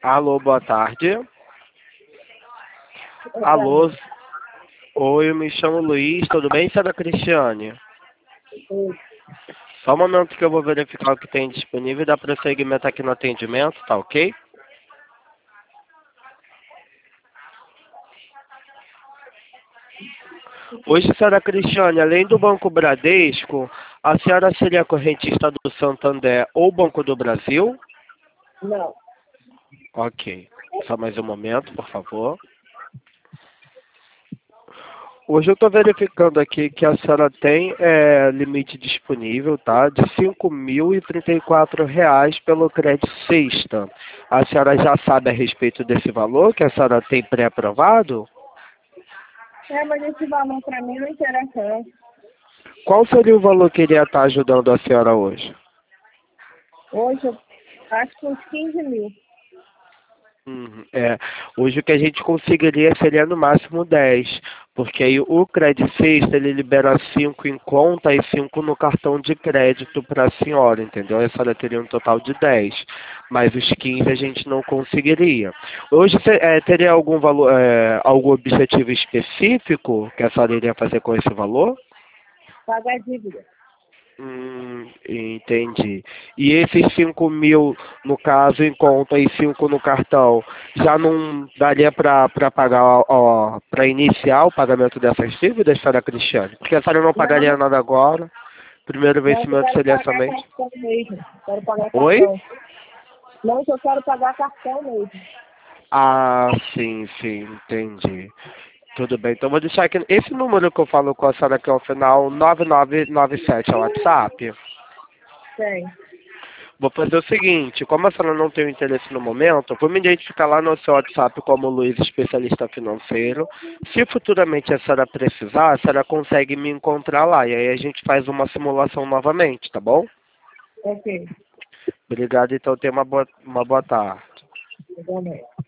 Alô, boa tarde. Alô, oi, eu me chamo Luiz, tudo bem, senhora Cristiane? Só um momento que eu vou verificar o que tem disponível e dar prosseguimento aqui no atendimento, tá ok? Hoje, senhora Cristiane, além do Banco Bradesco, a senhora seria correntista do Santander ou Banco do Brasil? Não. Ok. Só mais um momento, por favor. Hoje eu estou verificando aqui que a senhora tem limite disponível, tá? De R$ 5.034 pelo crédito sexta. A senhora já sabe a respeito desse valor que a senhora tem pré-aprovado? Mas esse valor para mim não interessa. Qual seria o valor que iria estar ajudando a senhora hoje? Hoje eu acho que uns 15 mil. Hoje o que a gente conseguiria seria no máximo 10, porque aí o Credit Sexta ele libera 5 em conta e 5 no cartão de crédito para a senhora, entendeu? A senhora teria um total de 10, mas os 15 a gente não conseguiria. Hoje teria algum valor, algum objetivo específico que a senhora iria fazer com esse valor? Pagar a dívida. Entendi. E esses 5.000, no caso, em conta e 5 no cartão, já não daria para pagar, para iniciar o pagamento dessas dívidas, senhora Cristiane? Porque a senhora não pagaria nada agora, primeiro Não, eu vencimento quero seria pagar somente... cartão mesmo. Quero pagar Oi? cartão. Não, eu quero pagar cartão mesmo. Ah, sim, entendi. Tudo bem, então vou deixar aqui, esse número que eu falo com a senhora aqui ao final, 9997, é o WhatsApp? Tem. Vou fazer o seguinte, como a senhora não tem interesse no momento, eu vou me identificar lá no seu WhatsApp como Luiz, especialista financeiro. Se futuramente a senhora precisar, a senhora consegue me encontrar lá. E aí a gente faz uma simulação novamente, tá bom? Ok. Obrigado, então tenha uma boa tarde. Igualmente.